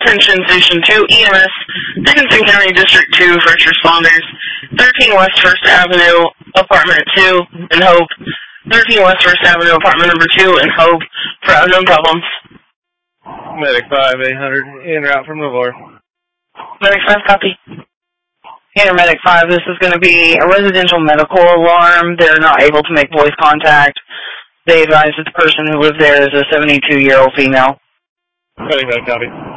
Attention Station 2 EMS, Dickinson County District 2 First Responders, 13 West First Avenue, Apartment 2 in Hope, 13 West First Avenue, Apartment number 2 in Hope, for unknown problems. Medic 5, 800, en route from Livermore. Medic 5, copy. Here, Medic 5, this is going to be a residential medical alarm. They're not able to make voice contact. They advise that the person who lives there is a 72-year-old female. Medic 5, copy.